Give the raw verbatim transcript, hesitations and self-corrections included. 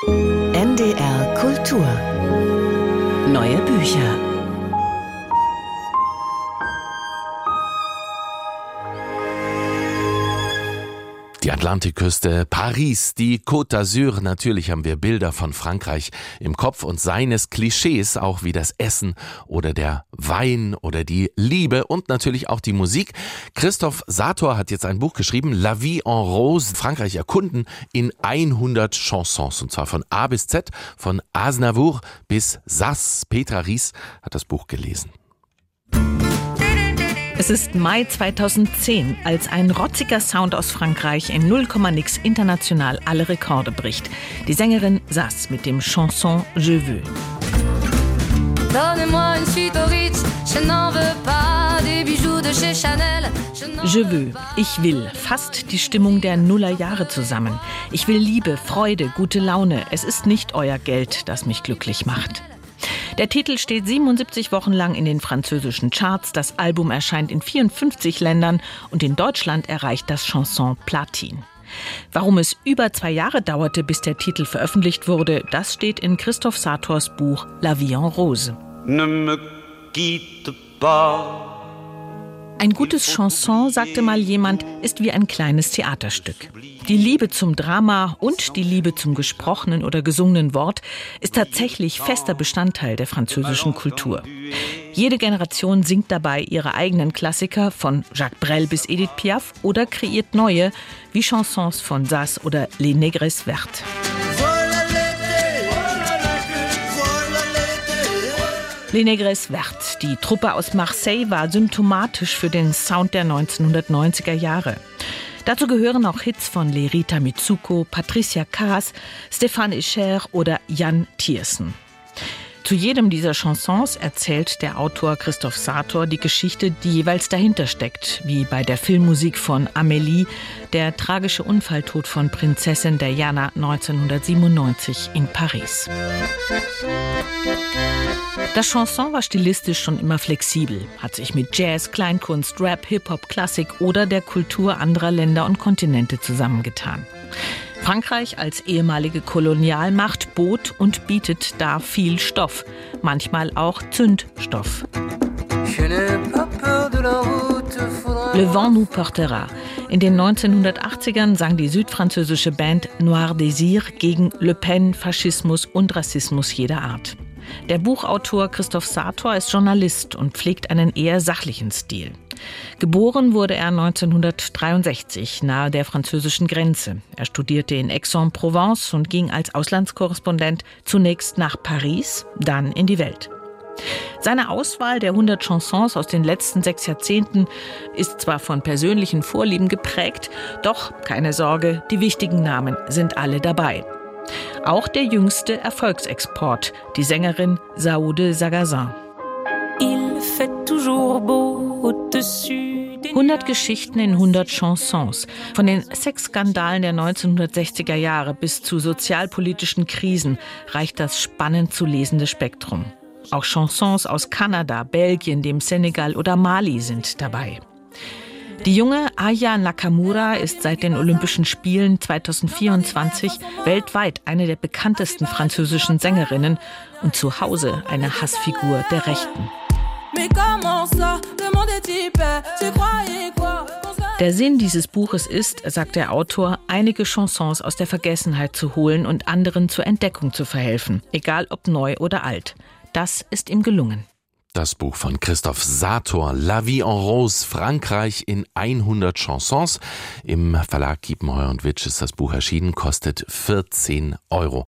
N D R Kultur. Neue Bücher. Die Atlantikküste, Paris, die Côte d'Azur, natürlich haben wir Bilder von Frankreich im Kopf und seines Klischees, auch wie das Essen oder der Wein oder die Liebe und natürlich auch die Musik. Christoph Sator hat jetzt ein Buch geschrieben, La Vie en Rose, Frankreich erkunden in hundert Chansons, und zwar von A bis Z, von Aznavour bis Sass. Petra Ries hat das Buch gelesen. Es ist Mai zweitausendzehn, als ein rotziger Sound aus Frankreich in null Komma nix international alle Rekorde bricht. Die Sängerin Sass mit dem Chanson Je veux. Je veux, ich will, fasst die Stimmung der Nullerjahre zusammen. Ich will Liebe, Freude, gute Laune. Es ist nicht euer Geld, das mich glücklich macht. Der Titel steht siebenundsiebzig Wochen lang in den französischen Charts. Das Album erscheint in vierundfünfzig Ländern und in Deutschland erreicht das Chanson Platin. Warum es über zwei Jahre dauerte, bis der Titel veröffentlicht wurde, das steht in Christoph Sators Buch La Vie en Rose. Ne me quitte pas. Ein gutes Chanson, sagte mal jemand, ist wie ein kleines Theaterstück. Die Liebe zum Drama und die Liebe zum gesprochenen oder gesungenen Wort ist tatsächlich fester Bestandteil der französischen Kultur. Jede Generation singt dabei ihre eigenen Klassiker, von Jacques Brel bis Edith Piaf, oder kreiert neue, wie Chansons von Sass oder Les Négresses Vertes. Les Négresses Vertes, die Truppe aus Marseille, war symptomatisch für den Sound der neunzehnhundertneunziger Jahre. Dazu gehören auch Hits von Lerita Mitsuko, Patricia Kaas, Stéphane Echer oder Jan Tiersen. Zu jedem dieser Chansons erzählt der Autor Christoph Sator die Geschichte, die jeweils dahinter steckt, wie bei der Filmmusik von Amélie, der tragische Unfalltod von Prinzessin Diana neunzehnhundertsiebenundneunzig in Paris. Das Chanson war stilistisch schon immer flexibel, hat sich mit Jazz, Kleinkunst, Rap, Hip-Hop, Klassik oder der Kultur anderer Länder und Kontinente zusammengetan. Frankreich als ehemalige Kolonialmacht bot und bietet da viel Stoff, manchmal auch Zündstoff. Le vent nous portera. In den neunzehnhundertachtzigern sang die südfranzösische Band Noir Désir gegen Le Pen, Faschismus und Rassismus jeder Art. Der Buchautor Christoph Sator ist Journalist und pflegt einen eher sachlichen Stil. Geboren wurde er neunzehnhundertdreiundsechzig nahe der französischen Grenze. Er studierte in Aix-en-Provence und ging als Auslandskorrespondent zunächst nach Paris, dann in die Welt. Seine Auswahl der hundert Chansons aus den letzten sechs Jahrzehnten ist zwar von persönlichen Vorlieben geprägt, doch keine Sorge, die wichtigen Namen sind alle dabei. Auch der jüngste Erfolgsexport, die Sängerin Saoude Sagazin. hundert Geschichten in hundert Chansons. Von den Sexskandalen der neunzehnhundertsechziger Jahre bis zu sozialpolitischen Krisen reicht das spannend zu lesende Spektrum. Auch Chansons aus Kanada, Belgien, dem Senegal oder Mali sind dabei. Die junge Aya Nakamura ist seit den Olympischen Spielen zweitausendvierundzwanzig weltweit eine der bekanntesten französischen Sängerinnen und zu Hause eine Hassfigur der Rechten. Der Sinn dieses Buches ist, sagt der Autor, einige Chansons aus der Vergessenheit zu holen und anderen zur Entdeckung zu verhelfen, egal ob neu oder alt. Das ist ihm gelungen. Das Buch von Christoph Sator, La Vie en Rose, Frankreich in hundert Chansons. Im Verlag Kiepenheuer und Witsch ist das Buch erschienen, kostet vierzehn Euro.